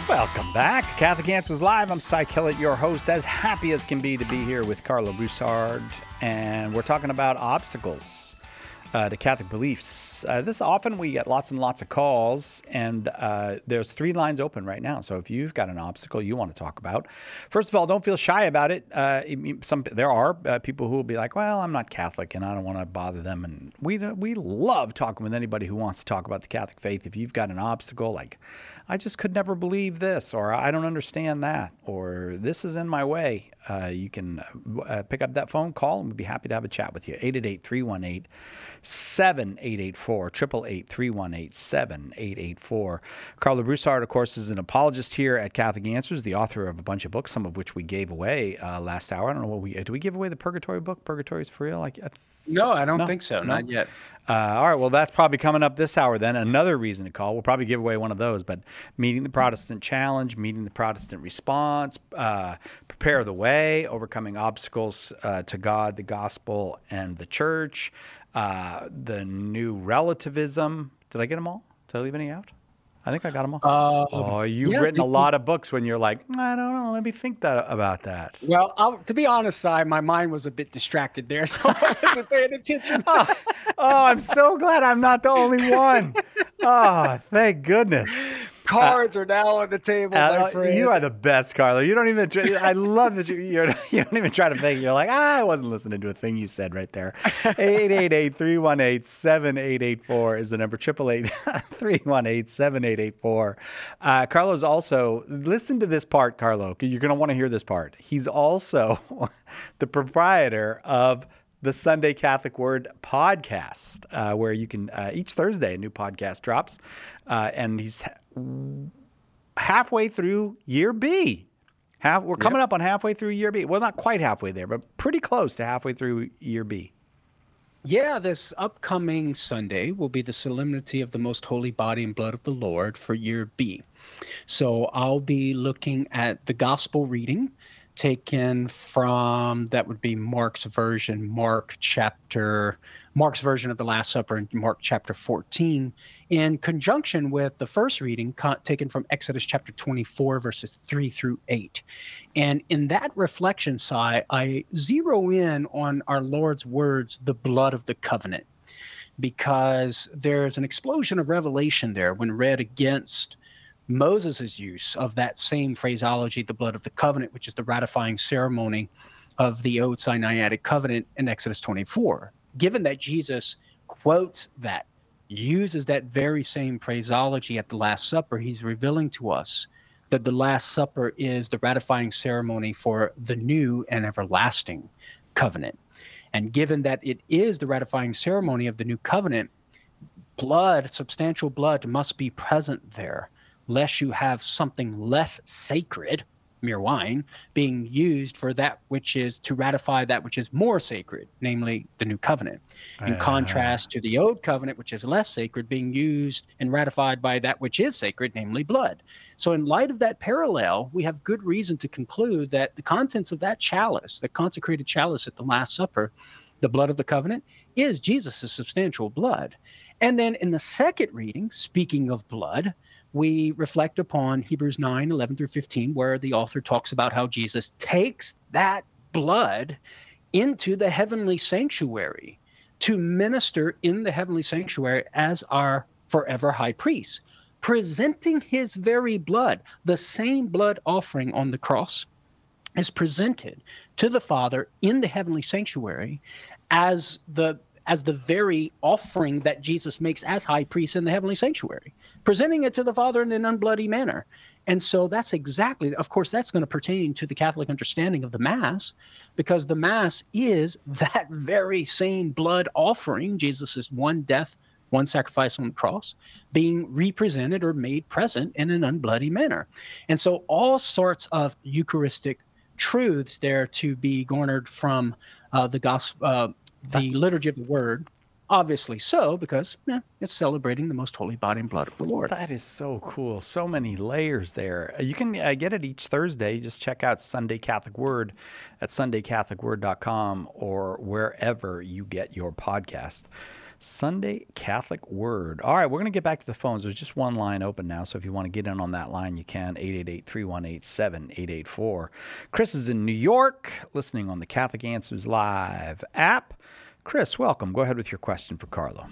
Welcome back to Catholic Answers Live. I'm Cy Kellett, your host, as happy as can be to be here with Carlo Broussard, and we're talking about obstacles to Catholic beliefs. This often we get lots and lots of calls, and there's 3 lines open right now. So if you've got an obstacle you want to talk about, first of all, don't feel shy about it. There are people who will be like, well, I'm not Catholic and I don't want to bother them. And we love talking with anybody who wants to talk about the Catholic faith. If you've got an obstacle like, I just could never believe this, or I don't understand that, or this is in my way, you can pick up that phone call and we'd be happy to have a chat with you. 888-318-7884, 888-318-7884. Carlo Broussard, of course, is an apologist here at Catholic Answers, the author of a bunch of books, some of which we gave away last hour. I don't know did we give away the Purgatory book? Purgatory's for real? No, I don't think so. Not yet. All right, well, that's probably coming up this hour then. Another reason to call. We'll probably give away one of those, but Meeting the Protestant Challenge, Meeting the Protestant Response, Prepare the Way, Overcoming Obstacles to God, the Gospel, and the Church, the New Relativism. Did I get them all? Did I leave any out? I think I got them all. You've written a lot of books when you're like, I don't know, let me think about that. Well, to be honest, my mind was a bit distracted there, so I wasn't paying attention. I'm so glad I'm not the only one. Oh, thank goodness. Cards are now on the table, my friend. You are the best, Carlo. You don't even. I love that you don't even try to fake it. You're like, I wasn't listening to a thing you said right there. 888-318-7884 is the number. 888-318-7884. Carlo's also, listen to this part, Carlo. You're going to want to hear this part. He's also the proprietor of the Sunday Catholic Word podcast, where you can, each Thursday, a new podcast drops. And he's halfway through year B. We're coming up on halfway through year B. Well, not quite halfway there, but pretty close to halfway through year B. Yeah, this upcoming Sunday will be the Solemnity of the Most Holy Body and Blood of the Lord for year B. So I'll be looking at the gospel reading taken from, that would be Mark's version, Mark's version of the Last Supper in Mark chapter 14, in conjunction with the first reading taken from Exodus chapter 24, verses 3 through 8. And in that reflection, I zero in on our Lord's words, the blood of the covenant, because there's an explosion of revelation there when read against Moses' use of that same phraseology, the blood of the covenant, which is the ratifying ceremony of the Old Sinaitic covenant in Exodus 24. Given that Jesus quotes that, uses that very same phraseology at the Last Supper, he's revealing to us that the Last Supper is the ratifying ceremony for the new and everlasting covenant. And given that it is the ratifying ceremony of the new covenant, blood, substantial blood, must be present there, lest you have something less sacred, mere wine, being used for that which is to ratify that which is more sacred, namely the new covenant, in contrast to the old covenant, which is less sacred, being used and ratified by that which is sacred, namely blood. So in light of that parallel, we have good reason to conclude that the contents of that chalice, the consecrated chalice at the Last Supper, the blood of the covenant, is Jesus' substantial blood. And then in the second reading, speaking of blood, we reflect upon Hebrews 9, 11 through 15, where the author talks about how Jesus takes that blood into the heavenly sanctuary to minister in the heavenly sanctuary as our forever high priest, presenting his very blood. The same blood offering on the cross is presented to the Father in the heavenly sanctuary as the very offering that Jesus makes as high priest in the heavenly sanctuary, presenting it to the Father in an unbloody manner. And so that's exactly, of course, that's going to pertain to the Catholic understanding of the Mass, because the Mass is that very same blood offering, Jesus' one death, one sacrifice on the cross, being represented or made present in an unbloody manner. And so all sorts of Eucharistic truths there to be garnered from the gospel, the liturgy of the word, obviously so, because it's celebrating the most holy body and blood of the Lord. That is so cool. So many layers there. You can get it each Thursday. Just check out Sunday Catholic Word at sundaycatholicword.com or wherever you get your podcast. Sunday Catholic Word. All right, we're going to get back to the phones. There's just one line open now, so if you want to get in on that line, you can. 888-318-7884. Chris is in New York, listening on the Catholic Answers Live app. Chris, welcome. Go ahead with your question for Carlo.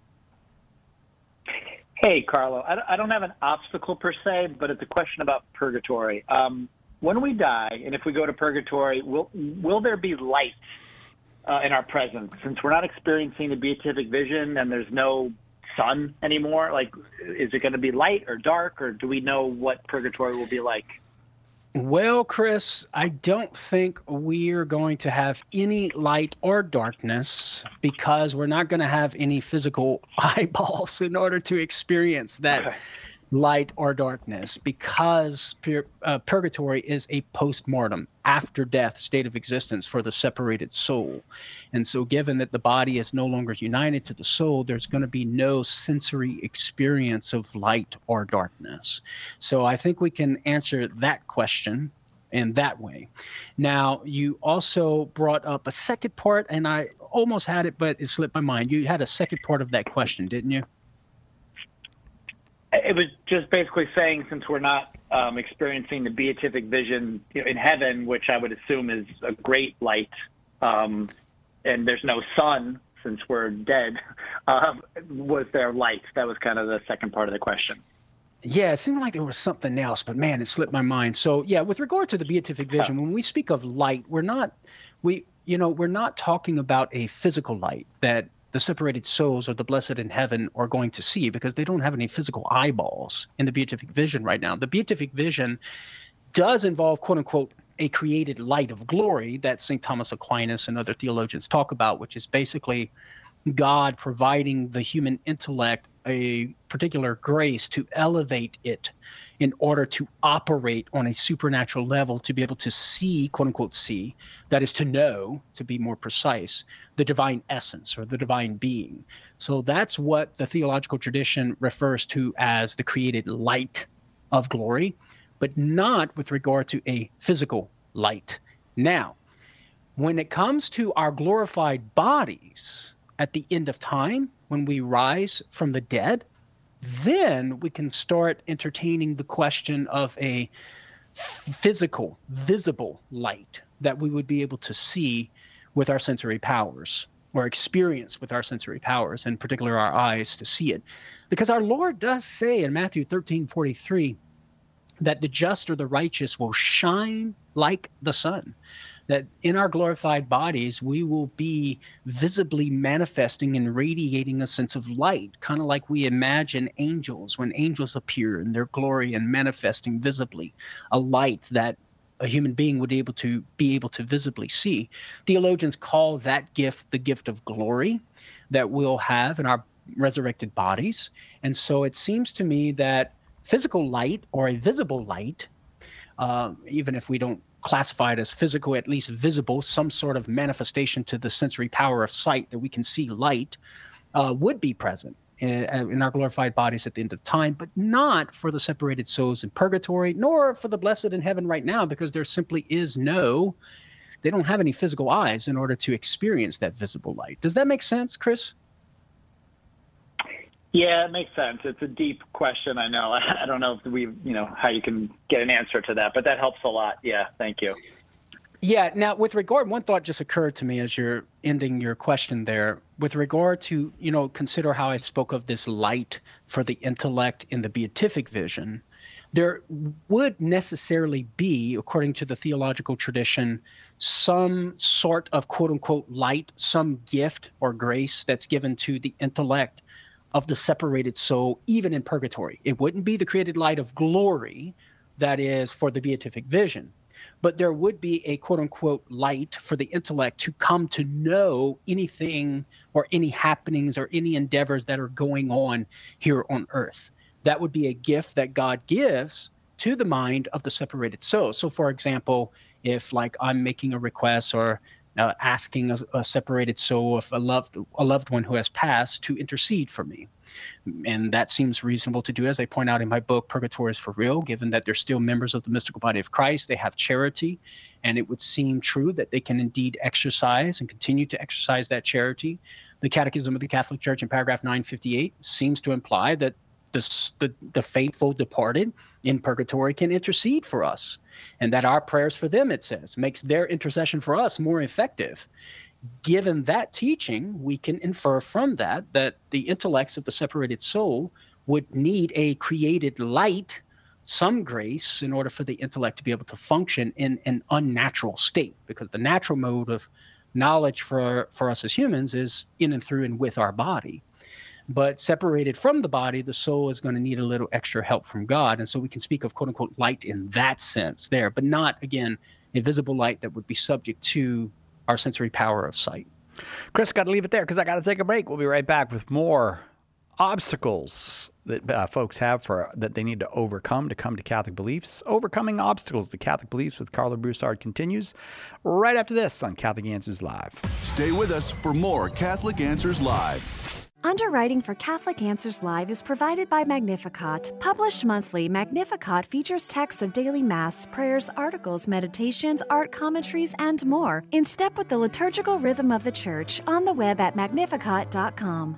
Hey, Carlo. I don't have an obstacle per se, but it's a question about purgatory. When we die, and if we go to purgatory, will there be light in our presence? Since we're not experiencing the beatific vision and there's no sun anymore, like, is it going to be light or dark, or do we know what purgatory will be like? Well, Chris, I don't think we're going to have any light or darkness because we're not going to have any physical eyeballs in order to experience that light or darkness, because purgatory is a post-mortem, after-death state of existence for the separated soul. And so given that the body is no longer united to the soul, there's going to be no sensory experience of light or darkness. So I think we can answer that question in that way. Now, you also brought up a second part, and I almost had it, but it slipped my mind. You had a second part of that question, didn't you? It was just basically saying, since we're not experiencing the beatific vision in heaven, which I would assume is a great light, and there's no sun since we're dead, was there light? That was kind of the second part of the question. Yeah, it seemed like there was something else, but man, it slipped my mind. So yeah, with regard to the beatific vision, when we speak of light, we're not talking about a physical light that the separated souls or the blessed in heaven are going to see, because they don't have any physical eyeballs in the beatific vision right now. The beatific vision does involve, quote unquote, a created light of glory that St. Thomas Aquinas and other theologians talk about, which is basically God providing the human intellect a particular grace to elevate it in order to operate on a supernatural level, to be able to see, quote unquote, see, that is to know, to be more precise, the divine essence or the divine being. So that's what the theological tradition refers to as the created light of glory, but not with regard to a physical light. Now, when it comes to our glorified bodies at the end of time, when we rise from the dead, then we can start entertaining the question of a physical, visible light that we would be able to see with our sensory powers, or experience with our sensory powers, in particular our eyes, to see it. Because our Lord does say in Matthew 13:43 that the just or the righteous will shine like the sun, that in our glorified bodies, we will be visibly manifesting and radiating a sense of light, kind of like we imagine angels when angels appear in their glory and manifesting visibly a light that a human being would be able to visibly see. Theologians call that gift the gift of glory that we'll have in our resurrected bodies. And so it seems to me that physical light, or a visible light, even if we don't classify it as physical, at least visible, some sort of manifestation to the sensory power of sight that we can see light, would be present in our glorified bodies at the end of time, but not for the separated souls in purgatory, nor for the blessed in heaven right now, because there simply is they don't have any physical eyes in order to experience that visible light. Does that make sense, Chris? Yeah, it makes sense. It's a deep question, I know. I don't know if how you can get an answer to that, but that helps a lot. Yeah, thank you. Yeah, now with regard, one thought just occurred to me as you're ending your question there. With regard to, consider how I spoke of this light for the intellect in the beatific vision, there would necessarily be, according to the theological tradition, some sort of quote unquote light, some gift or grace that's given to the intellect of the separated soul, even in purgatory. It wouldn't be the created light of glory that is for the beatific vision, but there would be a quote unquote light for the intellect to come to know anything or any happenings or any endeavors that are going on here on earth. That would be a gift that God gives to the mind of the separated soul. So for example, if like I'm making a request or asking a separated soul, if a loved one who has passed, to intercede for me. And that seems reasonable to do. As I point out in my book, Purgatory is for real, given that they're still members of the mystical body of Christ. They have charity, and it would seem true that they can indeed exercise and continue to exercise that charity. The Catechism of the Catholic Church in paragraph 958 seems to imply that the faithful departed in purgatory can intercede for us, and that our prayers for them, it says, makes their intercession for us more effective. Given that teaching, we can infer from that the intellects of the separated soul would need a created light, some grace, in order for the intellect to be able to function in an unnatural state, because the natural mode of knowledge for us as humans is in and through and with our body. But separated from the body, the soul is going to need a little extra help from God. And so we can speak of, quote unquote, light in that sense there, but not, again, a visible light that would be subject to our sensory power of sight. Chris, got to leave it there because I got to take a break. We'll be right back with more obstacles that folks have that they need to overcome to come to Catholic beliefs. Overcoming obstacles to Catholic beliefs with Karlo Broussard continues right after this on Catholic Answers Live. Stay with us for more Catholic Answers Live. Underwriting for Catholic Answers Live is provided by Magnificat. Published monthly, Magnificat features texts of daily Mass, prayers, articles, meditations, art commentaries, and more, in step with the liturgical rhythm of the Church, on the web at magnificat.com.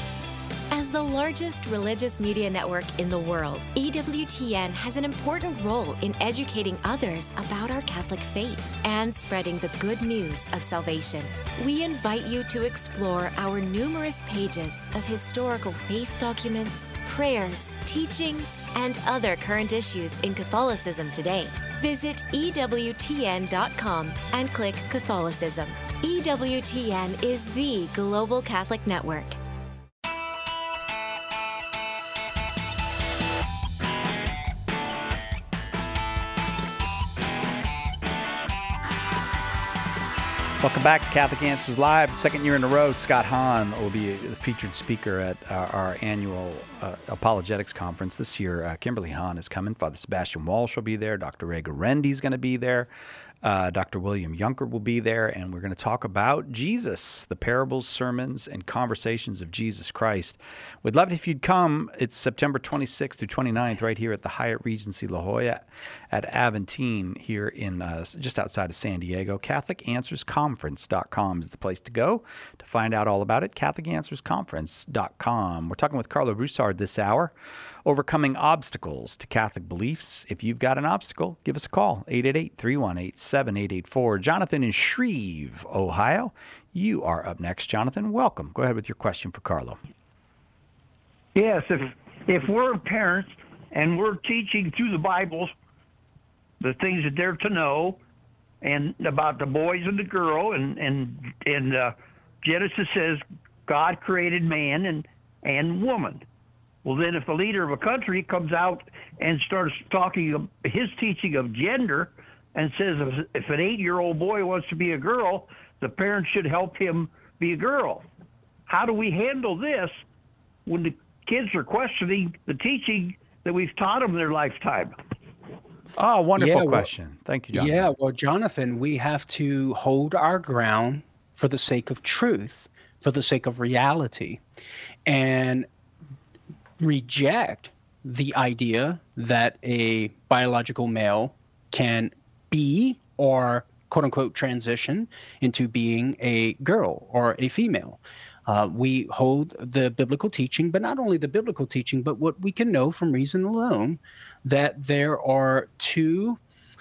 As the largest religious media network in the world, EWTN has an important role in educating others about our Catholic faith and spreading the good news of salvation. We invite you to explore our numerous pages of historical faith documents, prayers, teachings, and other current issues in Catholicism today. Visit EWTN.com and click Catholicism. EWTN is the global Catholic network. Welcome back to Catholic Answers Live. Second year in a row, Scott Hahn will be the featured speaker at our annual apologetics conference. This year, Kimberly Hahn is coming. Father Sebastian Walsh will be there. Dr. Ray Garendi is going to be there. Dr. William Junker will be there, and we're going to talk about Jesus, the parables, sermons, and conversations of Jesus Christ. We'd love it if you'd come. It's September 26th through 29th right here at the Hyatt Regency La Jolla at Aventine here in just outside of San Diego. CatholicAnswersConference.com is the place to go to find out all about it. CatholicAnswersConference.com. We're talking with Karlo Broussard this hour. Overcoming obstacles to Catholic beliefs. If you've got an obstacle, give us a call, 888-318-7884. Jonathan in Shreve, Ohio. You are up next, Jonathan. Welcome. Go ahead with your question for Karlo. Yes, if we're parents and we're teaching through the Bible the things that they're to know, and about the boys and the girl, and Genesis says God created man and woman. Well, then if the leader of a country comes out and starts talking his teaching of gender and says if an 8-year-old boy wants to be a girl, the parents should help him be a girl. How do we handle this when the kids are questioning the teaching that we've taught them their lifetime? Oh, wonderful question. Thank you, Jonathan. Yeah, well, Jonathan, we have to hold our ground for the sake of truth, for the sake of reality, and reject the idea that a biological male can be or quote unquote transition into being a girl or a female. We hold the biblical teaching, but not only the biblical teaching, but what we can know from reason alone, that there are two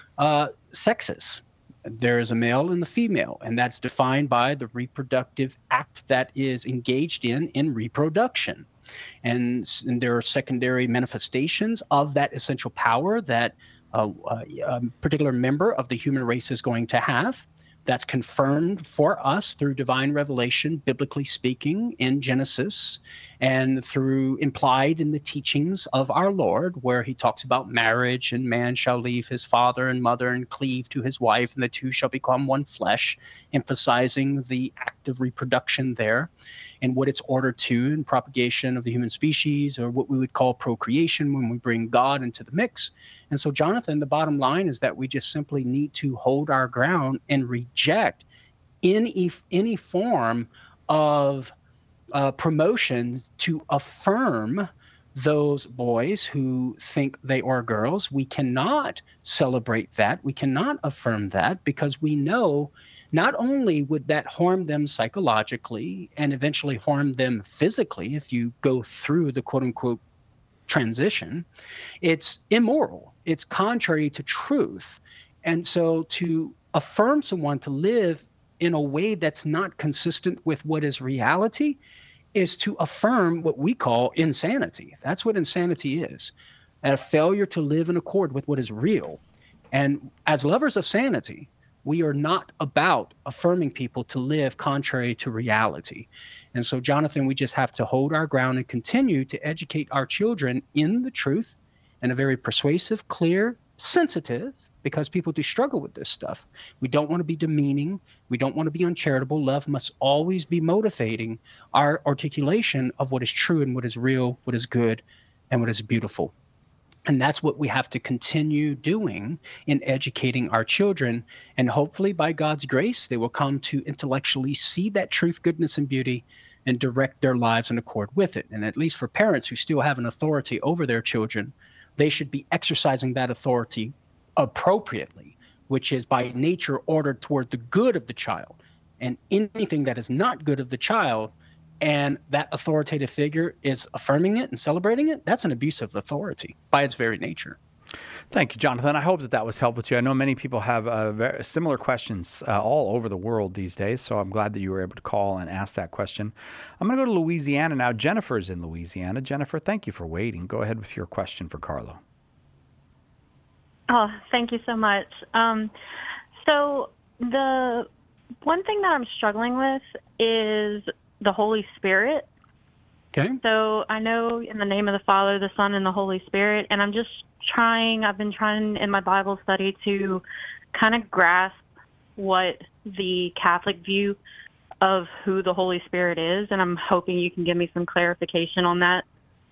sexes. There is a male and a female, and that's defined by the reproductive act that is engaged in reproduction. And there are secondary manifestations of that essential power that a particular member of the human race is going to have. That's confirmed for us through divine revelation, biblically speaking, in Genesis, and through implied in the teachings of our Lord, where he talks about marriage, and man shall leave his father and mother and cleave to his wife, and the two shall become one flesh, emphasizing the act of reproduction there and what it's ordered to in propagation of the human species, or what we would call procreation when we bring God into the mix. And so, Jonathan, the bottom line is that we just simply need to hold our ground and reject any form of promotion to affirm those boys who think they are girls. We cannot celebrate that. We cannot affirm that, because we know not only would that harm them psychologically and eventually harm them physically if you go through the quote unquote transition, it's immoral. It's contrary to truth. And so to affirm someone to live in a way that's not consistent with what is reality is to affirm what we call insanity. That's what insanity is, a failure to live in accord with what is real. And as lovers of sanity, we are not about affirming people to live contrary to reality. And so, Jonathan, we just have to hold our ground and continue to educate our children in the truth in a very persuasive, clear, sensitive, because people do struggle with this stuff. We don't want to be demeaning. We don't want to be uncharitable. Love must always be motivating our articulation of what is true and what is real, what is good, and what is beautiful. And that's what we have to continue doing in educating our children. And hopefully, by God's grace, they will come to intellectually see that truth, goodness, and beauty and direct their lives in accord with it. And at least for parents who still have an authority over their children, they should be exercising that authority appropriately, which is by nature ordered toward the good of the child. And anything that is not good of the child, and that authoritative figure is affirming it and celebrating it, that's an abuse of authority by its very nature. Thank you, Jonathan. I hope that was helpful to you. I know many people have very similar questions all over the world these days, so I'm glad that you were able to call and ask that question. I'm going to go to Louisiana now. Jennifer's in Louisiana. Jennifer, thank you for waiting. Go ahead with your question for Carlo. Oh, thank you so much. So the one thing that I'm struggling with is the Holy Spirit. Okay. So I know in the name of the Father, the Son, and the Holy Spirit, and I've been trying in my Bible study to kind of grasp what the Catholic view of who the Holy Spirit is, and I'm hoping you can give me some clarification on that.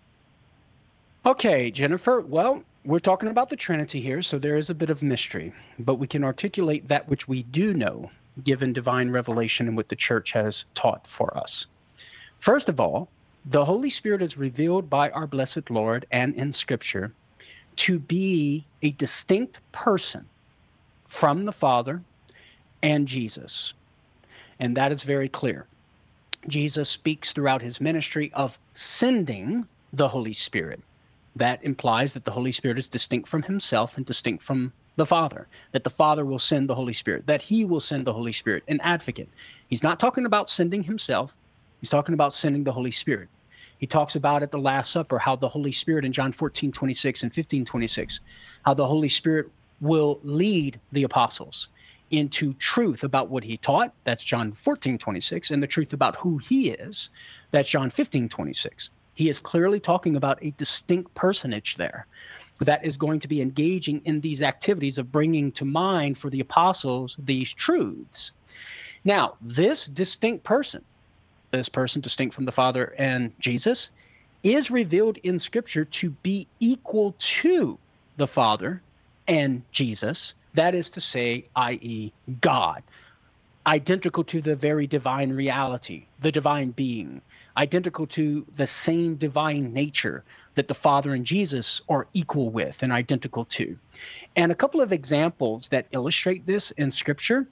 Okay, Jennifer. Well, we're talking about the Trinity here, so there is a bit of mystery, but we can articulate that which we do know, given divine revelation and what the Church has taught for us. First of all, the Holy Spirit is revealed by our blessed Lord and in Scripture to be a distinct person from the Father and Jesus. And that is very clear. Jesus speaks throughout his ministry of sending the Holy Spirit. That implies that the Holy Spirit is distinct from himself and distinct from the Father, that the Father will send the Holy Spirit, that he will send the Holy Spirit, an advocate. He's not talking about sending himself. He's talking about sending the Holy Spirit. He talks about at the Last Supper how the Holy Spirit in John 14:26 and 15:26, how the Holy Spirit will lead the apostles into truth about what he taught. That's John 14:26, and the truth about who he is. That's John 15:26. He is clearly talking about a distinct personage there that is going to be engaging in these activities of bringing to mind for the apostles these truths. Now, this distinct person, this person distinct from the Father and Jesus, is revealed in Scripture to be equal to the Father and Jesus. That is to say, i.e., God. Identical to the very divine reality, the divine being, identical to the same divine nature that the Father and Jesus are equal with and identical to. And a couple of examples that illustrate this in Scripture,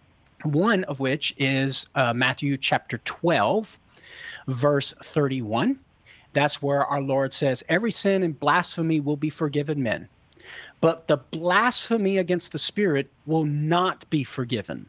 one of which is Matthew chapter 12, verse 31. That's where our Lord says, every sin and blasphemy will be forgiven men, but the blasphemy against the Spirit will not be forgiven.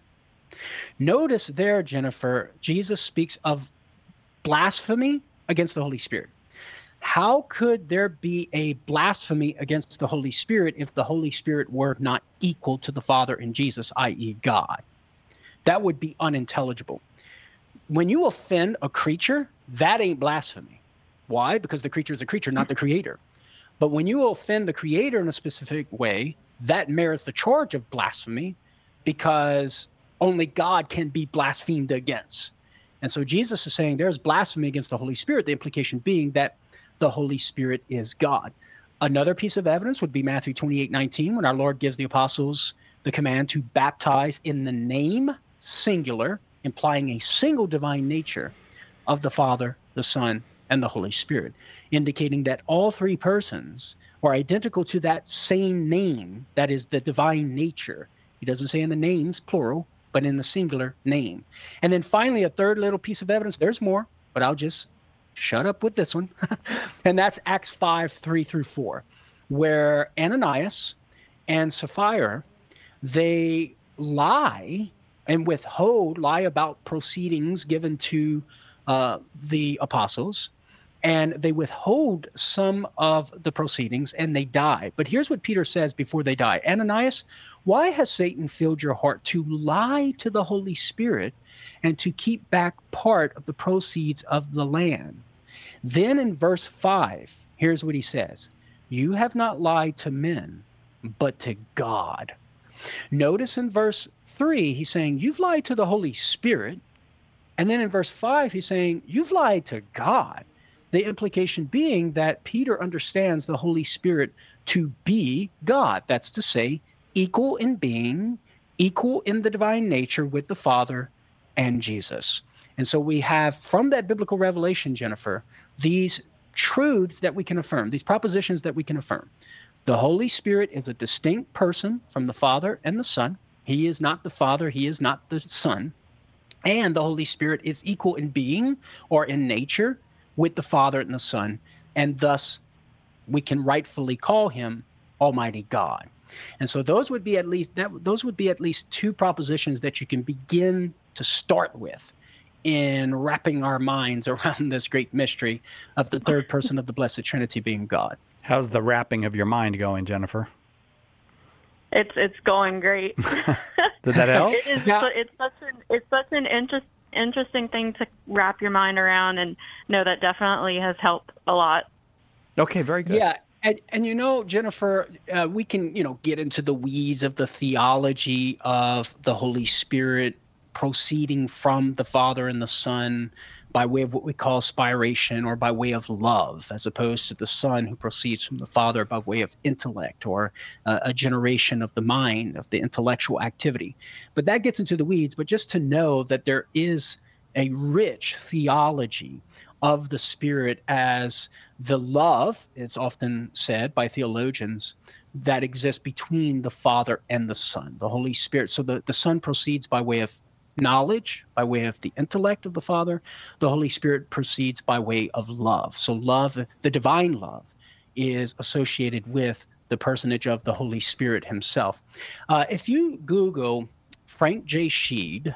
Notice there, Jennifer, Jesus speaks of blasphemy against the Holy Spirit. How could there be a blasphemy against the Holy Spirit if the Holy Spirit were not equal to the Father and Jesus, i.e. God? That would be unintelligible. When you offend a creature, that ain't blasphemy. Why? Because the creature is a creature, not the creator. But when you offend the creator in a specific way, that merits the charge of blasphemy, because only God can be blasphemed against. And so Jesus is saying there's blasphemy against the Holy Spirit, the implication being that the Holy Spirit is God. Another piece of evidence would be Matthew 28:19, when our Lord gives the apostles the command to baptize in the name, singular, implying a single divine nature of the Father, the Son, and the Holy Spirit, indicating that all three persons are identical to that same name, that is the divine nature. He doesn't say in the names, plural, but in the singular name. And then finally, a third little piece of evidence. There's more, but I'll just shut up with this one. And that's Acts 5:3-4, where Ananias and Sapphira, they lie about proceedings given to the apostles, and they withhold some of the proceedings, and they die. But here's what Peter says before they die. Ananias, why has Satan filled your heart to lie to the Holy Spirit and to keep back part of the proceeds of the land? Then in verse 5, here's what he says. You have not lied to men, but to God. Notice in verse 3, he's saying, you've lied to the Holy Spirit. And then in verse 5, he's saying, you've lied to God. The implication being that Peter understands the Holy Spirit to be God. That's to say, equal in being, equal in the divine nature with the Father and Jesus. And so we have, from that biblical revelation, Jennifer, these truths that we can affirm, these propositions that we can affirm. The Holy Spirit is a distinct person from the Father and the Son. He is not the Father. He is not the Son. And the Holy Spirit is equal in being or in nature with the Father and the Son. And thus, we can rightfully call him Almighty God. And so those would be at least two propositions that you can begin to start with in wrapping our minds around this great mystery of the third person of the Blessed Trinity being God. How's the wrapping of your mind going, Jennifer? It's going great. Did that help? It's such an interesting thing to wrap your mind around, and no, that definitely has helped a lot. Okay, very good. Yeah. And you know, Jennifer, we can, get into the weeds of the theology of the Holy Spirit proceeding from the Father and the Son by way of what we call spiration, or by way of love, as opposed to the Son who proceeds from the Father by way of intellect, or a generation of the mind, of the intellectual activity. But that gets into the weeds. But just to know that there is a rich theology of the Spirit as the love, it's often said by theologians, that exists between the Father and the Son, the Holy Spirit. So the Son proceeds by way of knowledge, by way of the intellect of the Father. The Holy Spirit proceeds by way of love. So love, the divine love, is associated with the personage of the Holy Spirit himself. If you Google Frank J. Sheed,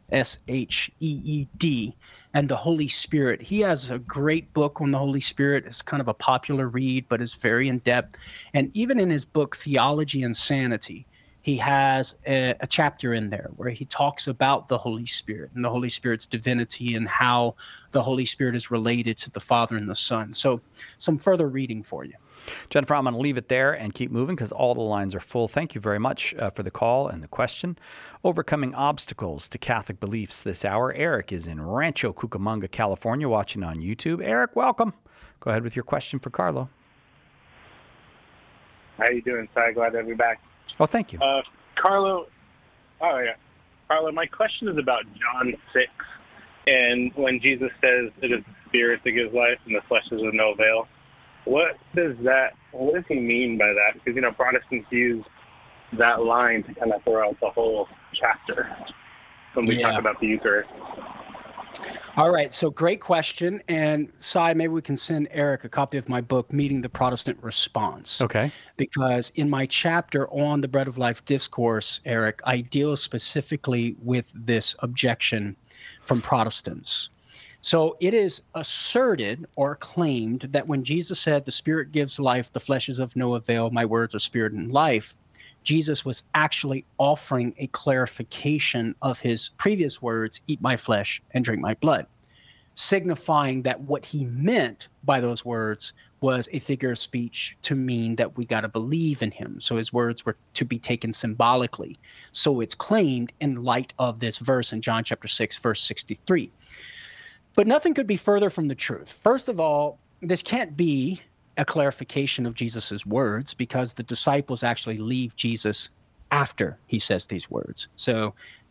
S-H-E-E-D, and the Holy Spirit. He has a great book on the Holy Spirit. It's kind of a popular read, but it's very in-depth. And even in his book, Theology and Sanity, he has a chapter in there where he talks about the Holy Spirit and the Holy Spirit's divinity and how the Holy Spirit is related to the Father and the Son. So some further reading for you. Jennifer, I'm going to leave it there and keep moving because all the lines are full. Thank you very much for the call and the question. Overcoming obstacles to Catholic beliefs this hour. Eric is in Rancho Cucamonga, California, watching on YouTube. Eric, welcome. Go ahead with your question for Carlo. How you doing, Si? Glad to be back. Oh, thank you. Carlo, my question is about John 6. And when Jesus says it is the Spirit that gives life and the flesh is of no avail. What does he mean by that? Because, Protestants use that line to kind of throw out the whole chapter when we talk about the Eucharist. All right, so great question. And Si, maybe we can send Eric a copy of my book, Meeting the Protestant Response. Okay. Because in my chapter on the Bread of Life discourse, Eric, I deal specifically with this objection from Protestants. So it is asserted or claimed that when Jesus said, the Spirit gives life, the flesh is of no avail, my words are spirit and life, Jesus was actually offering a clarification of his previous words, eat my flesh and drink my blood, signifying that what he meant by those words was a figure of speech to mean that we got to believe in him. So his words were to be taken symbolically. So it's claimed in light of this verse in John chapter 6, verse 63. But nothing could be further from the truth. First of all, this can't be a clarification of Jesus's words because the disciples actually leave Jesus after he says these words. So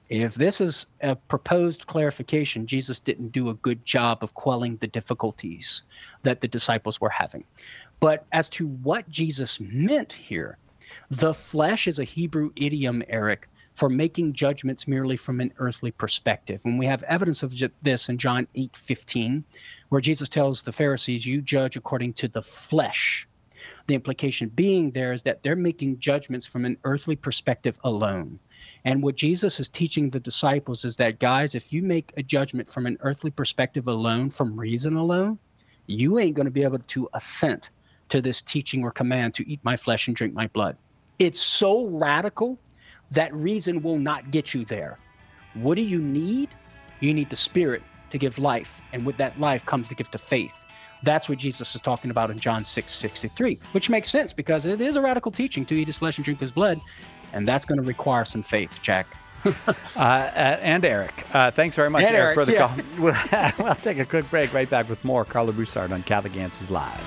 If this is a proposed clarification, Jesus didn't do a good job of quelling the difficulties that the disciples were having. But as to what Jesus meant here, the flesh is a Hebrew idiom, Eric, for making judgments merely from an earthly perspective. And we have evidence of this in John 8:15, where Jesus tells the Pharisees, you judge according to the flesh. The implication being there is that they're making judgments from an earthly perspective alone. And what Jesus is teaching the disciples is that, guys, if you make a judgment from an earthly perspective alone, from reason alone, you ain't going to be able to assent to this teaching or command to eat my flesh and drink my blood. It's so radical that reason will not get you there. What do you need? You need the Spirit to give life. And with that life comes the gift of faith. That's what Jesus is talking about in John 6:63, which makes sense because it is a radical teaching to eat his flesh and drink his blood. And that's going to require some faith, Jack. And Eric. Thanks very much, Eric, for the call. We'll take a quick break. Right back with more Carlo Broussard on Catholic Answers Live.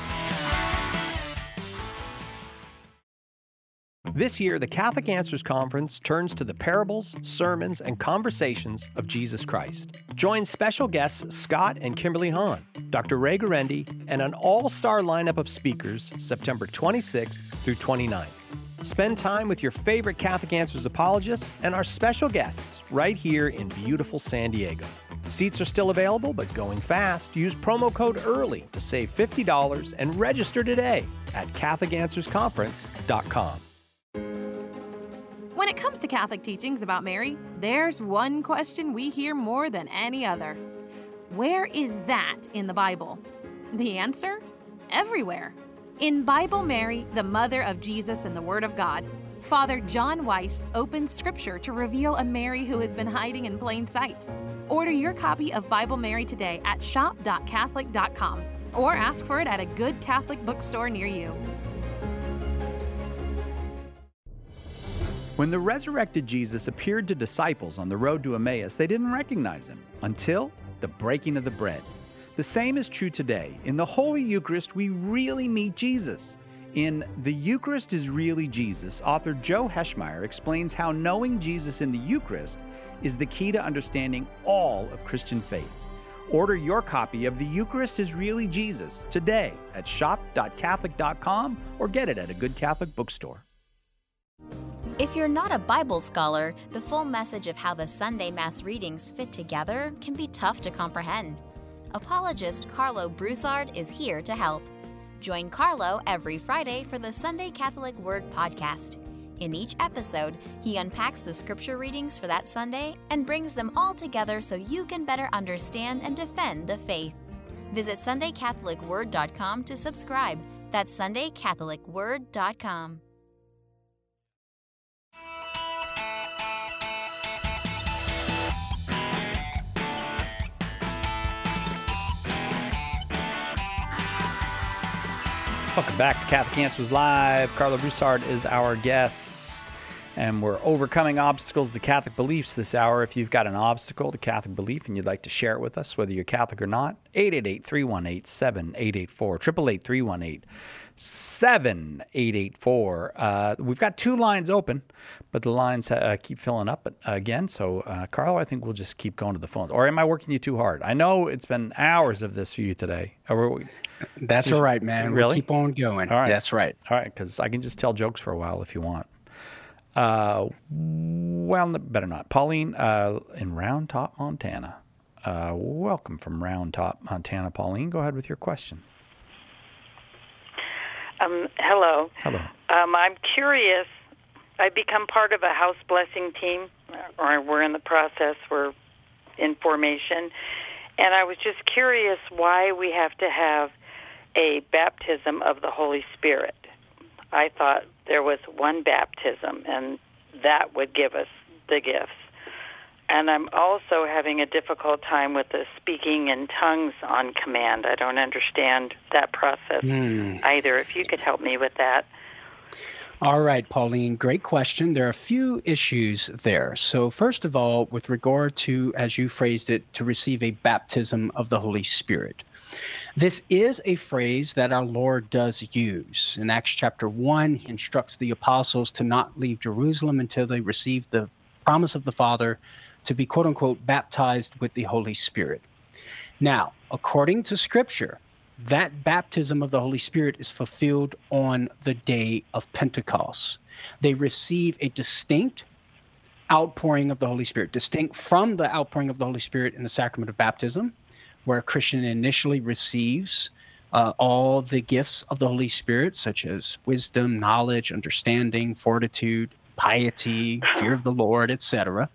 This year, the Catholic Answers Conference turns to the parables, sermons, and conversations of Jesus Christ. Join special guests Scott and Kimberly Hahn, Dr. Ray Guarendi, and an all-star lineup of speakers September 26th through 29th. Spend time with your favorite Catholic Answers apologists and our special guests right here in beautiful San Diego. Seats are still available, but going fast. Use promo code EARLY to save $50 and register today at CatholicAnswersConference.com. When it comes to Catholic teachings about Mary, there's one question we hear more than any other. Where is that in the Bible? The answer? Everywhere. In Bible Mary, the Mother of Jesus and the Word of God, Father John Weiss opens Scripture to reveal a Mary who has been hiding in plain sight. Order your copy of Bible Mary today at shop.catholic.com or ask for it at a good Catholic bookstore near you. When the resurrected Jesus appeared to disciples on the road to Emmaus, they didn't recognize him until the breaking of the bread. The same is true today. In the Holy Eucharist, we really meet Jesus. In The Eucharist is Really Jesus, author Joe Heschmeyer explains how knowing Jesus in the Eucharist is the key to understanding all of Christian faith. Order your copy of The Eucharist is Really Jesus today at shop.catholic.com or get it at a good Catholic bookstore. If you're not a Bible scholar, the full message of how the Sunday Mass readings fit together can be tough to comprehend. Apologist Carlo Broussard is here to help. Join Carlo every Friday for the Sunday Catholic Word podcast. In each episode, he unpacks the scripture readings for that Sunday and brings them all together so you can better understand and defend the faith. Visit SundayCatholicWord.com to subscribe. That's SundayCatholicWord.com. Welcome back to Catholic Answers Live. Carlo Broussard is our guest, and we're overcoming obstacles to Catholic beliefs this hour. If you've got an obstacle to Catholic belief and you'd like to share it with us, whether you're Catholic or not, 888-318-7884, 888-318-7884. We've got two lines open, but the lines keep filling up again. So, Carlo, I think we'll just keep going to the phones. Or am I working you too hard? I know it's been hours of this for you today. That's all right, man. Really? We'll keep on going. All right. That's right. All right, because I can just tell jokes for a while if you want. Well, better not. Pauline in Round Top, Montana. Welcome from Round Top, Montana. Pauline, go ahead with your question. Hello. Hello. I'm curious. I've become part of a house blessing team, or we're in the process. We're in formation. And I was just curious why we have to have a baptism of the Holy Spirit. I thought there was one baptism, and that would give us the gifts. And I'm also having a difficult time with the speaking in tongues on command. I don't understand that process either. If you could help me with that. All right, Pauline, great question. There are a few issues there. So first of all, with regard to, as you phrased it, to receive a baptism of the Holy Spirit. This is a phrase that our Lord does use. In Acts chapter 1, he instructs the apostles to not leave Jerusalem until they receive the promise of the Father to be, quote unquote, baptized with the Holy Spirit. Now, according to Scripture, that baptism of the Holy Spirit is fulfilled on the day of Pentecost. They receive a distinct outpouring of the Holy Spirit, distinct from the outpouring of the Holy Spirit in the sacrament of baptism, where a Christian initially receives all the gifts of the Holy Spirit, such as wisdom, knowledge, understanding, fortitude, piety, fear of the Lord, etc.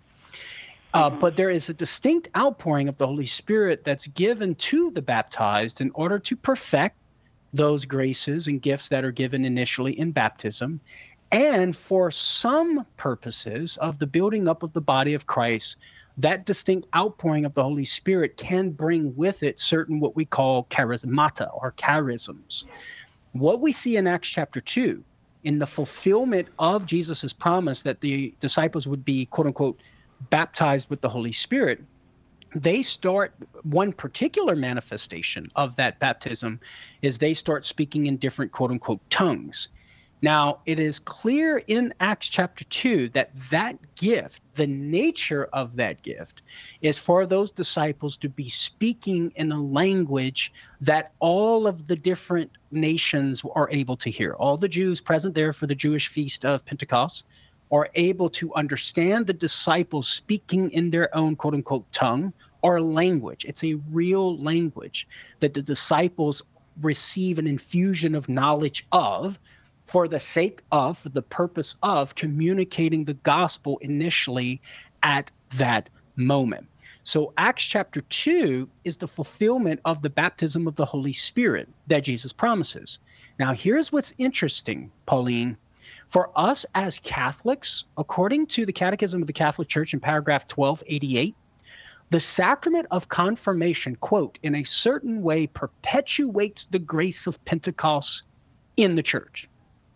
But there is a distinct outpouring of the Holy Spirit that's given to the baptized in order to perfect those graces and gifts that are given initially in baptism, and for some purposes of the building up of the body of Christ. That distinct outpouring of the Holy Spirit can bring with it certain what we call charismata or charisms. What we see in Acts chapter 2, in the fulfillment of Jesus' promise that the disciples would be, quote unquote, baptized with the Holy Spirit, they start, one particular manifestation of that baptism is they start speaking in different, quote unquote, tongues. Now, it is clear in Acts chapter 2 that that gift, the nature of that gift, is for those disciples to be speaking in a language that all of the different nations are able to hear. All the Jews present there for the Jewish feast of Pentecost are able to understand the disciples speaking in their own, quote unquote, tongue or language. It's a real language that the disciples receive an infusion of knowledge of, for the sake of, for the purpose of communicating the gospel initially at that moment. So Acts chapter 2 is the fulfillment of the baptism of the Holy Spirit that Jesus promises. Now, here's what's interesting, Pauline. For us as Catholics, according to the Catechism of the Catholic Church in paragraph 1288, the sacrament of confirmation, quote, in a certain way perpetuates the grace of Pentecost in the church.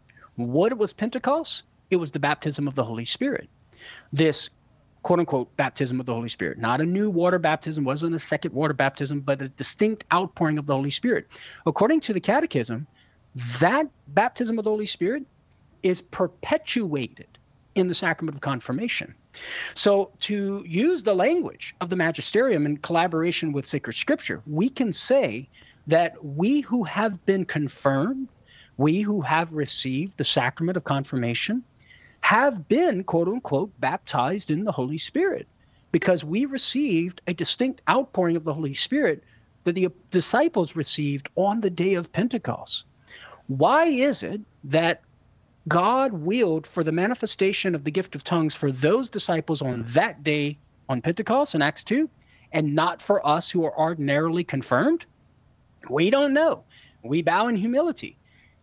What was Pentecost? It was the baptism of the Holy Spirit. This, quote unquote, baptism of the Holy Spirit, not a new water baptism, wasn't a second water baptism, but a distinct outpouring of the Holy Spirit. According to the Catechism, that baptism of the Holy Spirit is perpetuated in the sacrament of confirmation. So to use the language of the magisterium in collaboration with sacred scripture, we can say that we who have been confirmed, we who have received the sacrament of confirmation, have been, quote unquote, baptized in the Holy Spirit, because we received a distinct outpouring of the Holy Spirit that the disciples received on the day of Pentecost. Why is it that God willed for the manifestation of the gift of tongues for those disciples on that day on Pentecost in Acts 2, and not for us who are ordinarily confirmed? We don't know. We bow in humility.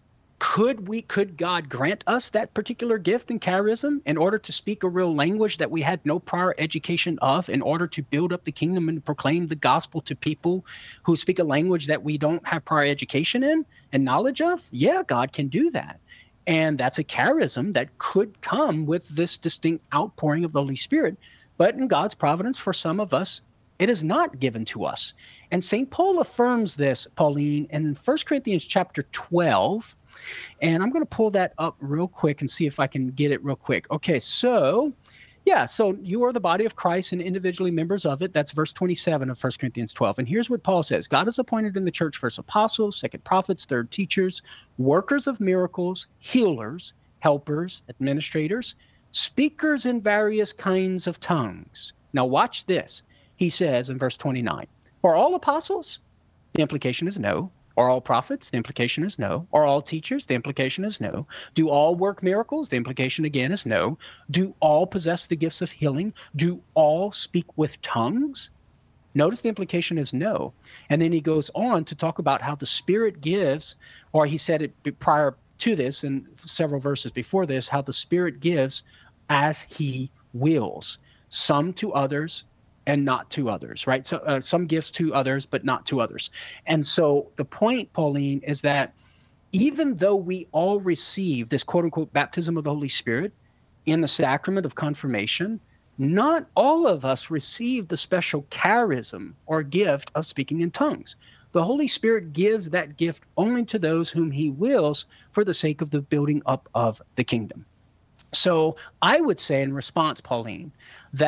Could God grant us that particular gift and charism in order to speak a real language that we had no prior education of, in order to build up the kingdom and proclaim the gospel to people who speak a language that we don't have prior education in and knowledge of? Yeah, God can do that. And that's a charism that could come with this distinct outpouring of the Holy Spirit. But in God's providence, for some of us, it is not given to us. And St. Paul affirms this, Pauline, in 1 Corinthians chapter 12. And I'm going to pull that up real quick and see if I can get it real quick. Okay, so you are the body of Christ and individually members of it. That's verse 27 of 1 Corinthians 12. And here's what Paul says. God has appointed in the church first apostles, second prophets, third teachers, workers of miracles, healers, helpers, administrators, speakers in various kinds of tongues. Now watch this. He says in verse 29, are all apostles? The implication is no. Are all prophets? The implication is no. Are all teachers? The implication is no. Do all work miracles? The implication again is no. Do all possess the gifts of healing? Do all speak with tongues? Notice the implication is no. And then he goes on to talk about how the Spirit gives, or he said it prior to this and several verses before this, how the Spirit gives as he wills, some to others and not to others, right? So some gifts to others, but not to others. And so the point, Pauline, is that even though we all receive this quote unquote baptism of the Holy Spirit in the sacrament of confirmation, not all of us receive the special charism or gift of speaking in tongues. The Holy Spirit gives that gift only to those whom he wills for the sake of the building up of the kingdom. So I would say in response, Pauline, that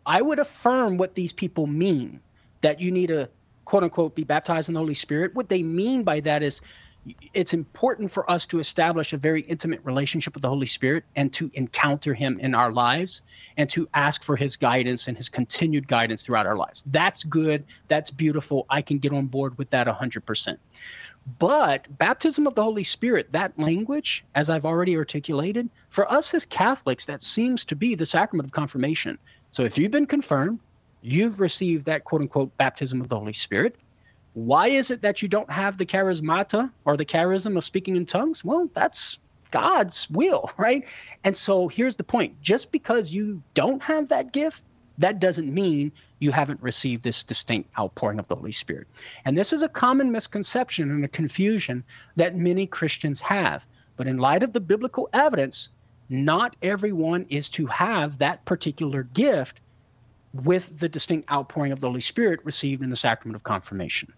I would affirm what these people mean, that you need to, quote unquote, be baptized in the Holy Spirit. What they mean by that is it's important for us to establish a very intimate relationship with the Holy Spirit and to encounter him in our lives and to ask for his guidance and his continued guidance throughout our lives. That's good. That's beautiful. I can get on board with that 100%. But baptism of the Holy Spirit, that language, as I've already articulated, for us as Catholics, that seems to be the sacrament of confirmation. So if you've been confirmed, you've received that quote unquote baptism of the Holy Spirit. Why is it that you don't have the charismata or the charism of speaking in tongues? Well, that's God's will, right? And so here's the point. Just because you don't have that gift, that doesn't mean you haven't received this distinct outpouring of the Holy Spirit. And this is a common misconception and a confusion that many Christians have. But in light of the biblical evidence, not everyone is to have that particular gift with the distinct outpouring of the Holy Spirit received in the sacrament of confirmation.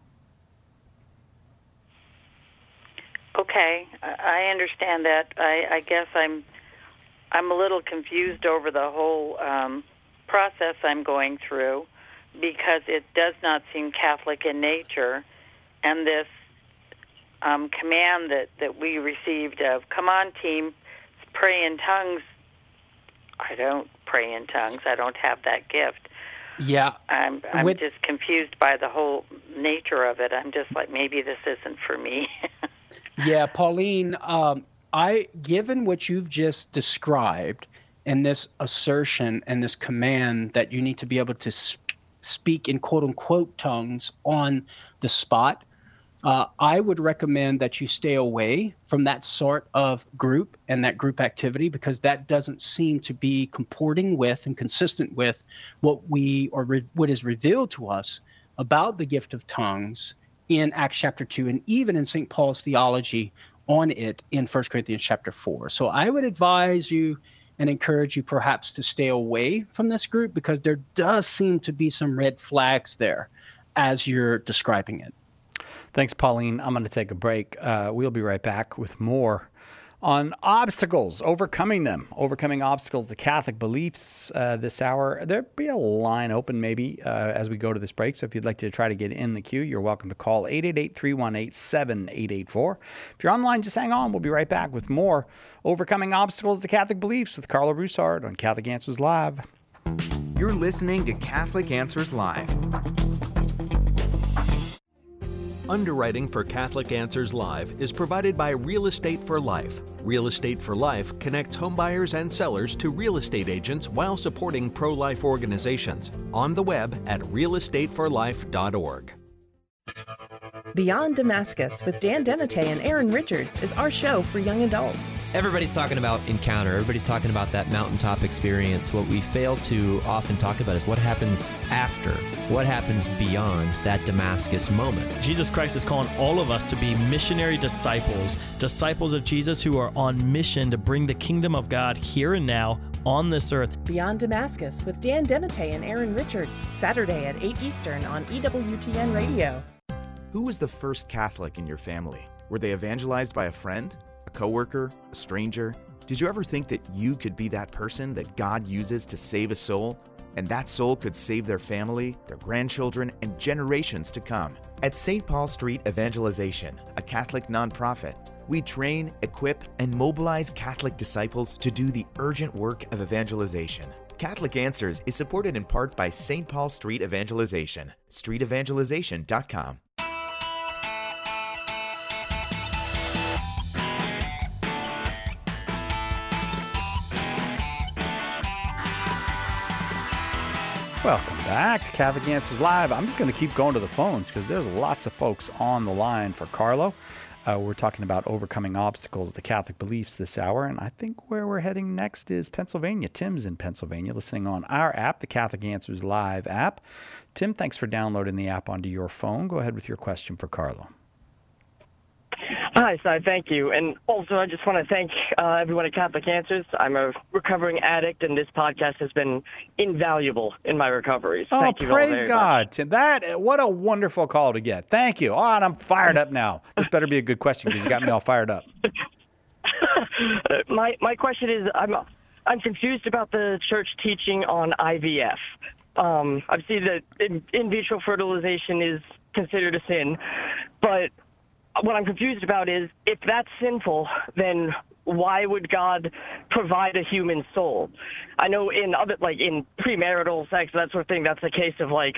Okay, I understand that. I guess I'm a little confused over the whole process I'm going through, because it does not seem Catholic in nature, and this command that we received of, come on team, pray in tongues. I don't pray in tongues. I don't have that gift. Yeah. I'm just confused by the whole nature of it. I'm just like, maybe this isn't for me. Yeah, Pauline, given what you've just described and this assertion and this command that you need to be able to speak in quote-unquote tongues on the spot, I would recommend that you stay away from that sort of group and that group activity, because that doesn't seem to be comporting with and consistent with what what is revealed to us about the gift of tongues in Acts chapter 2, and even in St. Paul's theology on it in 1 Corinthians chapter 4. So I would advise you and encourage you perhaps to stay away from this group, because there does seem to be some red flags there as you're describing it. Thanks, Pauline. I'm going to take a break. We'll be right back with more on obstacles, overcoming obstacles, the Catholic beliefs this hour. There'll be a line open maybe as we go to this break. So if you'd like to try to get in the queue, you're welcome to call 888-318-7884. If you're online, just hang on. We'll be right back with more Overcoming Obstacles, the Catholic Beliefs with Carlo Broussard on Catholic Answers Live. You're listening to Catholic Answers Live. Underwriting for Catholic Answers Live is provided by Real Estate for Life. Real Estate for Life connects homebuyers and sellers to real estate agents while supporting pro-life organizations. On the web at realestateforlife.org. Beyond Damascus with Dan DeMatte and Aaron Richards is our show for young adults. Everybody's talking about encounter. Everybody's talking about that mountaintop experience. What we fail to often talk about is what happens after, what happens beyond that Damascus moment. Jesus Christ is calling all of us to be missionary disciples, disciples of Jesus who are on mission to bring the kingdom of God here and now on this earth. Beyond Damascus with Dan DeMatte and Aaron Richards, Saturday at 8 Eastern on EWTN Radio. Who was the first Catholic in your family? Were they evangelized by a friend, a coworker, a stranger? Did you ever think that you could be that person that God uses to save a soul, and that soul could save their family, their grandchildren, and generations to come? At St. Paul Street Evangelization, a Catholic nonprofit, we train, equip, and mobilize Catholic disciples to do the urgent work of evangelization. Catholic Answers is supported in part by St. Paul Street Evangelization, streetevangelization.com. Welcome back to Catholic Answers Live. I'm just going to keep going to the phones because there's lots of folks on the line for Carlo. We're talking about overcoming obstacles, the Catholic beliefs this hour. And I think where we're heading next is Pennsylvania. Tim's in Pennsylvania listening on our app, the Catholic Answers Live app. Tim, thanks for downloading the app onto your phone. Go ahead with your question for Carlo. Hi, Si. Thank you. And also, I just want to thank everyone at Catholic Answers. I'm a recovering addict, and this podcast has been invaluable in my recovery. So thank you praise all very God, much. Tim. What a wonderful call to get. Thank you. Oh, and I'm fired up now. This better be a good question because you got me all fired up. My question is, I'm confused about the church teaching on IVF. I've seen that in vitro fertilization is considered a sin, but what I'm confused about is if that's sinful, then why would God provide a human soul? I know in other, like in premarital sex, that sort of thing, that's a case of like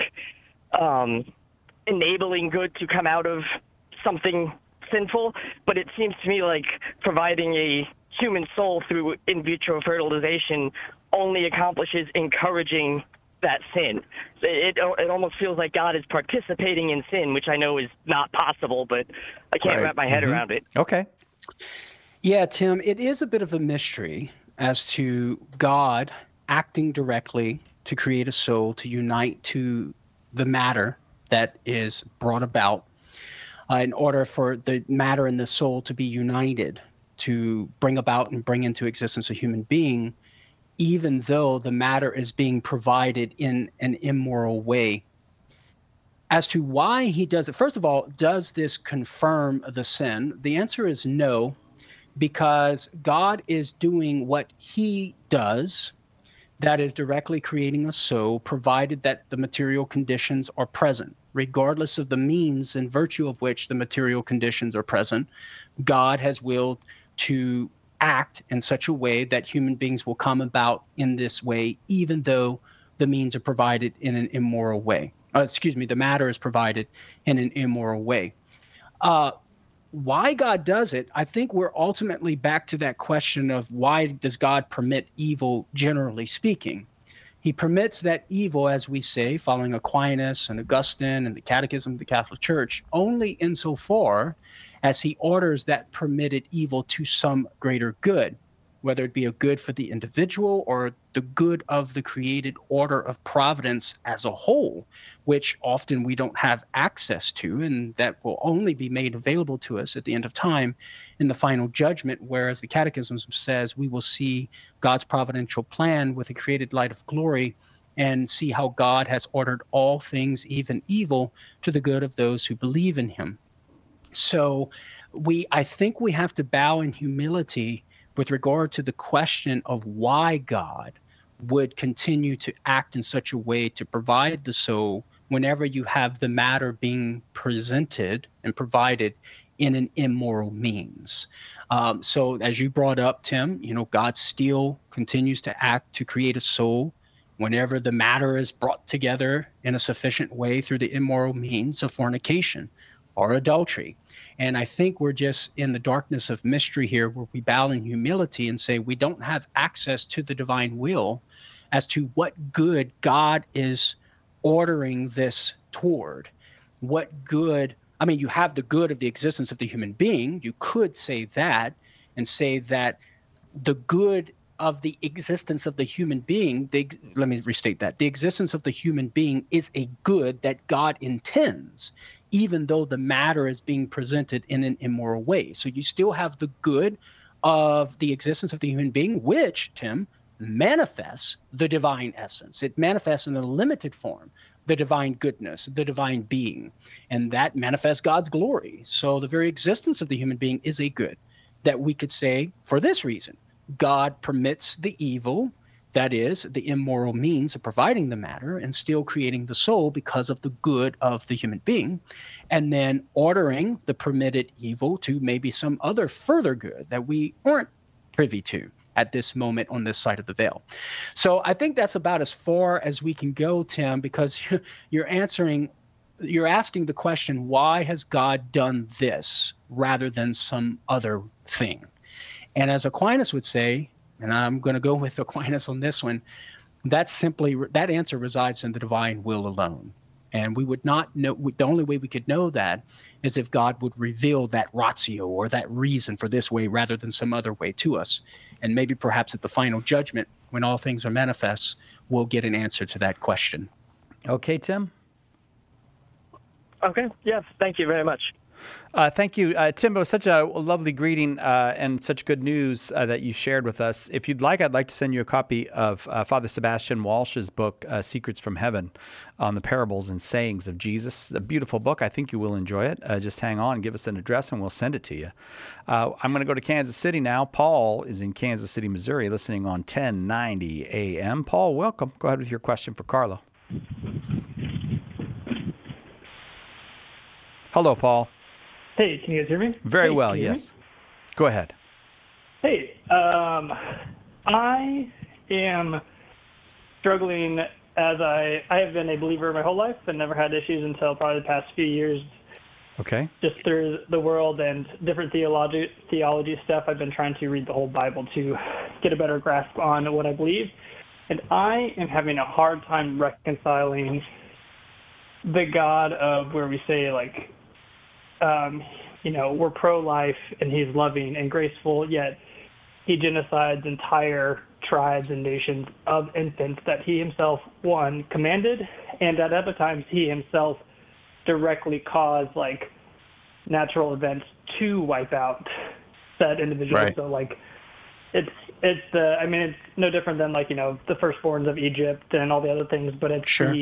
enabling good to come out of something sinful, but it seems to me like providing a human soul through in vitro fertilization only accomplishes encouraging that sin. It almost feels like God is participating in sin, which I know is not possible, but I can't wrap my head around it. Okay. Yeah, Tim, it is a bit of a mystery as to God acting directly to create a soul, to unite to the matter that is brought about in order for the matter and the soul to be united, to bring about and bring into existence a human being, even though the matter is being provided in an immoral way. As to why he does it, first of all, does this confirm the sin? The answer is no, because God is doing what he does, that is directly creating a soul, provided that the material conditions are present. Regardless of the means in virtue of which the material conditions are present, God has willed to act in such a way that human beings will come about in this way, even though the means are provided in an immoral way. The matter is provided in an immoral way. Why God does it, I think we're ultimately back to that question of why does God permit evil, generally speaking? He permits that evil, as we say, following Aquinas and Augustine and the Catechism of the Catholic Church, only insofar as he orders that permitted evil to some greater good, whether it be a good for the individual or the good of the created order of providence as a whole, which often we don't have access to, and that will only be made available to us at the end of time in the final judgment, whereas the Catechism says we will see God's providential plan with the created light of glory and see how God has ordered all things, even evil, to the good of those who believe in him. So I think we have to bow in humility with regard to the question of why God would continue to act in such a way to provide the soul whenever you have the matter being presented and provided in an immoral means. So as you brought up, Tim, God still continues to act to create a soul whenever the matter is brought together in a sufficient way through the immoral means of fornication or adultery. And I think we're just in the darkness of mystery here, where we bow in humility and say we don't have access to the divine will as to what good God is ordering this toward. What good, you have the good of the existence of the human being. You could say that and say that the good of the existence of the human being, let me restate that. The existence of the human being is a good that God intends, even though the matter is being presented in an immoral way. So you still have the good of the existence of the human being, which, Tim, manifests the divine essence. It manifests in a limited form the divine goodness, the divine being, and that manifests God's glory. So the very existence of the human being is a good that we could say, for this reason, God permits the evil, that is, the immoral means of providing the matter and still creating the soul because of the good of the human being, and then ordering the permitted evil to maybe some other further good that we aren't privy to at this moment on this side of the veil. So I think that's about as far as we can go, Tim, because you're asking the question, why has God done this rather than some other thing? And as Aquinas would say, and I'm going to go with Aquinas on this one, that answer resides in the divine will alone. And we would not know, the only way we could know that is if God would reveal that ratio or that reason for this way rather than some other way to us. And maybe perhaps at the final judgment, when all things are manifest, we'll get an answer to that question. Okay, Tim? Okay, yes, thank you very much. Thank you, Timbo. Such a lovely greeting and such good news that you shared with us. If you'd like, I'd like to send you a copy of Father Sebastian Walsh's book, Secrets from Heaven, on the parables and sayings of Jesus. A beautiful book. I think you will enjoy it. Just hang on, give us an address, and we'll send it to you. I'm going to go to Kansas City now. Paul is in Kansas City, Missouri, listening on 1090 AM. Paul, welcome. Go ahead with your question for Carlo. Hello, Paul. Hey, can you guys hear me? Very well, yes. Go ahead. Hey, I am struggling as I have been a believer my whole life and never had issues until probably the past few years. Okay. Just through the world and different theology stuff, I've been trying to read the whole Bible to get a better grasp on what I believe. And I am having a hard time reconciling the God of where we say, like, we're pro-life and he's loving and graceful, yet he genocides entire tribes and nations of infants that he himself, one, commanded, and at other times he himself directly caused, like, natural events to wipe out said individuals. Right. So, like, it's no different than, like, the firstborns of Egypt and all the other things, but it's Sure.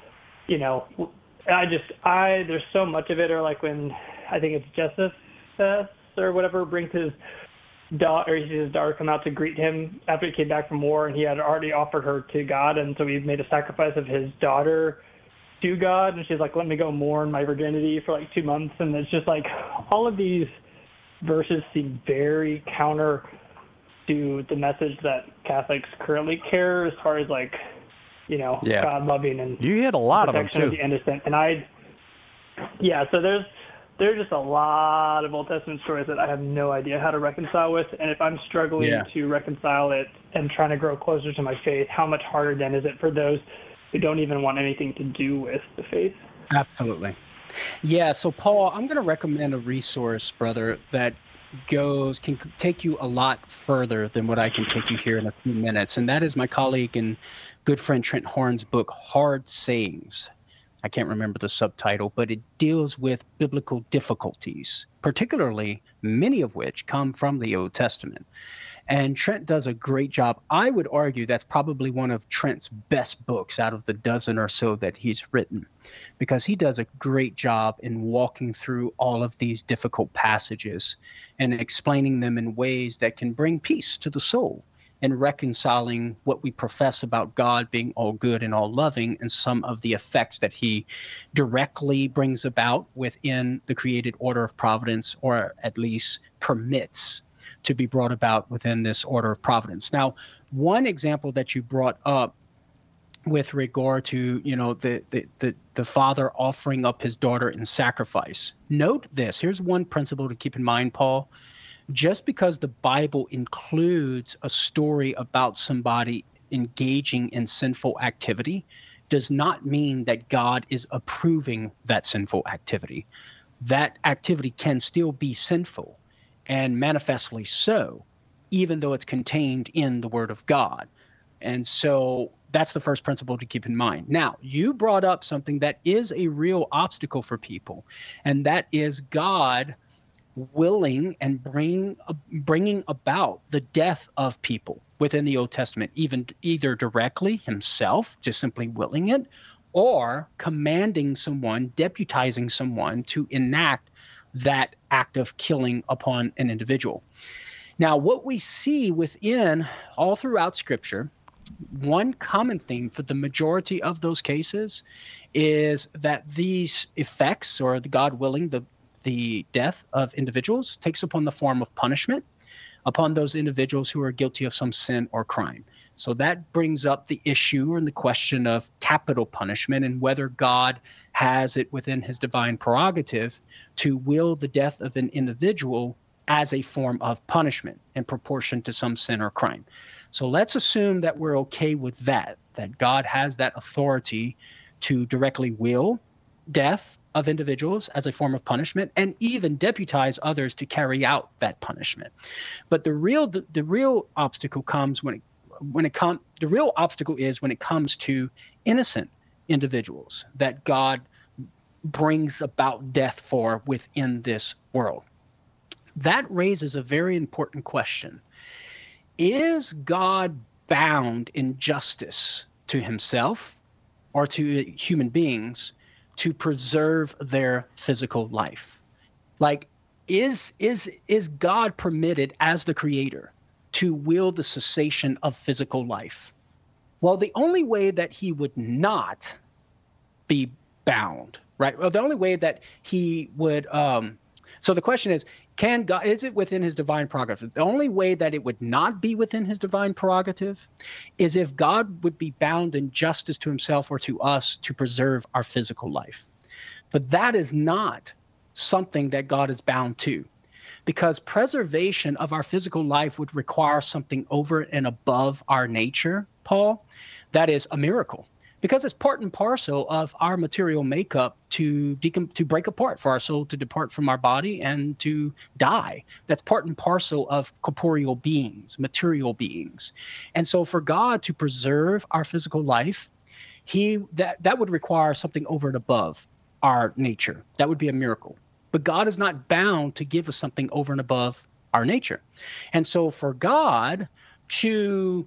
there's so much of it, or like when I think it's Josephus or whatever brings his daughter, he sees his daughter come out to greet him after he came back from war, and he had already offered her to God, and so he made a sacrifice of his daughter to God, and she's like, let me go mourn my virginity for like 2 months. And it's just like all of these verses seem very counter to the message that Catholics currently care as far as, like, God loving and you hit a lot of them protection too. of the innocent. And so there's just a lot of Old Testament stories that I have no idea how to reconcile with. And if I'm struggling to reconcile it and trying to grow closer to my faith, how much harder then is it for those who don't even want anything to do with the faith? Absolutely. Yeah, so Paul, I'm going to recommend a resource, brother, that can take you a lot further than what I can take you here in a few minutes. And that is my colleague and good friend Trent Horn's book, Hard Sayings. I can't remember the subtitle, but it deals with biblical difficulties, particularly many of which come from the Old Testament. And Trent does a great job. I would argue that's probably one of Trent's best books out of the dozen or so that he's written, because he does a great job in walking through all of these difficult passages and explaining them in ways that can bring peace to the soul and reconciling what we profess about God being all good and all loving and some of the effects that he directly brings about within the created order of providence, or at least permits to be brought about within this order of providence. Now, one example that you brought up with regard to, the father offering up his daughter in sacrifice. Note this. Here's one principle to keep in mind, Paul. Just because the Bible includes a story about somebody engaging in sinful activity does not mean that God is approving that sinful activity. That activity can still be sinful, and manifestly so, even though it's contained in the Word of God. And so that's the first principle to keep in mind. Now, you brought up something that is a real obstacle for people, and that is God willing and bringing about the death of people within the Old Testament, either directly himself, just simply willing it, or commanding someone, deputizing someone to enact that act of killing upon an individual. Now, what we see within all throughout Scripture, one common theme for the majority of those cases is that these effects, or the God willing, the death of individuals, takes upon the form of punishment upon those individuals who are guilty of some sin or crime. So that brings up the issue and the question of capital punishment, and whether God has it within his divine prerogative to will the death of an individual as a form of punishment in proportion to some sin or crime. So let's assume that we're okay with that God has that authority to directly will death of individuals as a form of punishment, and even deputize others to carry out that punishment. But the real obstacle comes when it comes to innocent individuals that God brings about death for within this world. That raises a very important question. Is God bound in justice to himself or to human beings to preserve their physical life? Like, is God permitted as the creator to will the cessation of physical life? Well, the only way that he would not be bound, right? Well, the only way that he would, so the question is, can God, is it within his divine prerogative? The only way that it would not be within his divine prerogative is if God would be bound in justice to himself or to us to preserve our physical life. But that is not something that God is bound to, because preservation of our physical life would require something over and above our nature, Paul. That is a miracle, because it's part and parcel of our material makeup to break apart, for our soul to depart from our body and to die. That's part and parcel of corporeal beings, material beings. And so for God to preserve our physical life, that would require something over and above our nature. That would be a miracle. But God is not bound to give us something over and above our nature. And so for God to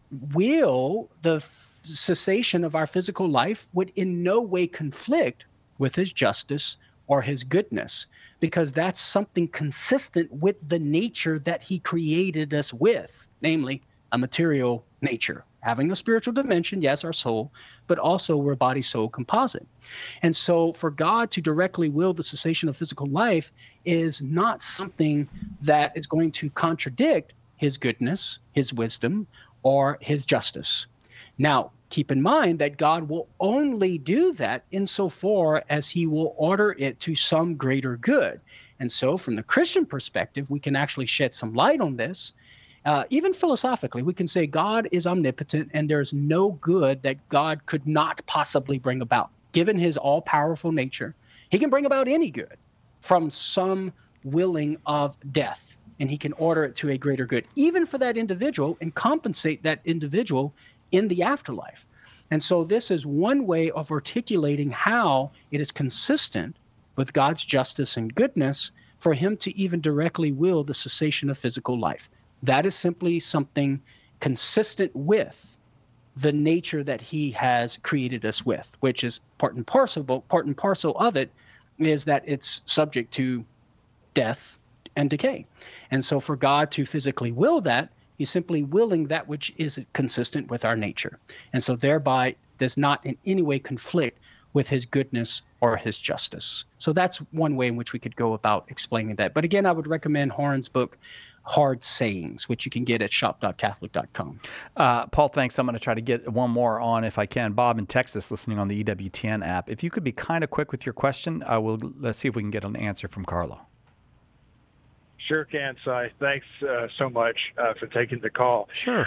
will the cessation of our physical life would in no way conflict with his justice or his goodness, because that's something consistent with the nature that he created us with, namely a material nature, having a spiritual dimension, yes, our soul, but also we're body-soul composite. And so for God to directly will the cessation of physical life is not something that is going to contradict his goodness, his wisdom, or his justice. Now, keep in mind that God will only do that insofar as he will order it to some greater good. And so from the Christian perspective, we can actually shed some light on this. Even philosophically, we can say God is omnipotent and there's no good that God could not possibly bring about. Given his all-powerful nature, he can bring about any good from some willing of death, and he can order it to a greater good, even for that individual, and compensate that individual in the afterlife. And so this is one way of articulating how it is consistent with God's justice and goodness for him to even directly will the cessation of physical life. That is simply something consistent with the nature that he has created us with, which is part and parcel of it is that it's subject to death and decay. And so for God to physically will that, he's simply willing that which is consistent with our nature. And so thereby does not in any way conflict with his goodness or his justice. So that's one way in which we could go about explaining that. But again, I would recommend Horan's book, Hard Sayings, which you can get at shop.catholic.com. Paul, thanks. I'm going to try to get one more on if I can. Bob in Texas, listening on the EWTN app. If you could be kind of quick with your question, let's see if we can get an answer from Carlo. Sure can, Si. Thanks so much for taking the call. Sure.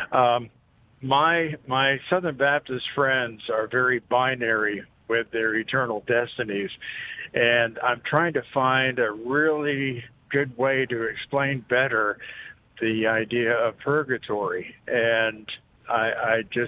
My Southern Baptist friends are very binary with their eternal destinies, and I'm trying to find a really good way to explain better the idea of purgatory. And I just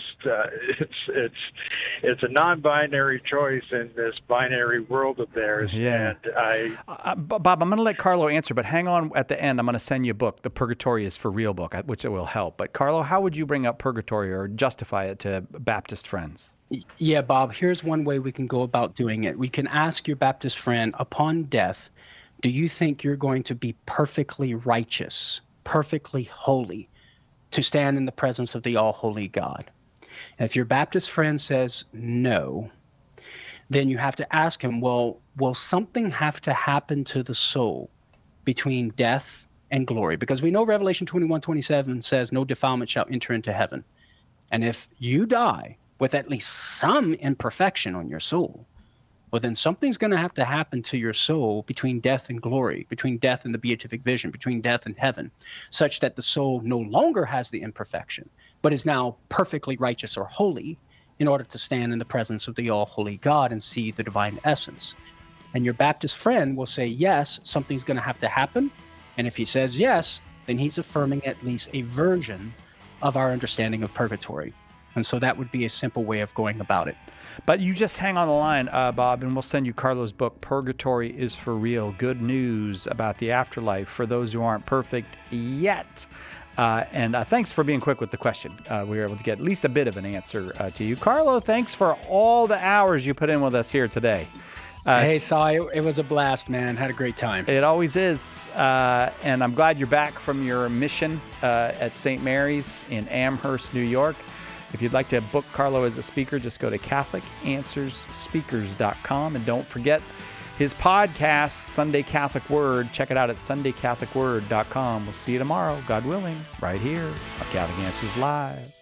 it's a non-binary choice in this binary world of theirs. Yeah. And Bob, I'm going to let Carlo answer, but hang on at the end. I'm going to send you a book, The Purgatory is for Real book, which it will help. But Carlo, how would you bring up purgatory or justify it to Baptist friends? Yeah, Bob, here's one way we can go about doing it. We can ask your Baptist friend, upon death, do you think you're going to be perfectly righteous, perfectly holy, to stand in the presence of the all-holy God? And if your Baptist friend says no, then you have to ask him, well, will something have to happen to the soul between death and glory? Because we know Revelation 21:27 says no defilement shall enter into heaven. And if you die with at least some imperfection on your soul, well, then something's going to have to happen to your soul between death and glory, between death and the beatific vision, between death and heaven, such that the soul no longer has the imperfection, but is now perfectly righteous or holy in order to stand in the presence of the all-holy God and see the divine essence. And your Baptist friend will say, yes, something's going to have to happen. And if he says yes, then he's affirming at least a version of our understanding of purgatory. And so that would be a simple way of going about it. But you just hang on the line, Bob, and we'll send you Carlo's book, Purgatory is for Real. Good news about the afterlife for those who aren't perfect yet. And thanks for being quick with the question. We were able to get at least a bit of an answer to you. Carlo, thanks for all the hours you put in with us here today. Hey, Cy, it was a blast, man. Had a great time. It always is. And I'm glad you're back from your mission at St. Mary's in Amherst, New York. If you'd like to book Carlo as a speaker, just go to CatholicAnswersSpeakers.com. And don't forget his podcast, Sunday Catholic Word. Check it out at SundayCatholicWord.com. We'll see you tomorrow, God willing, right here on Catholic Answers Live.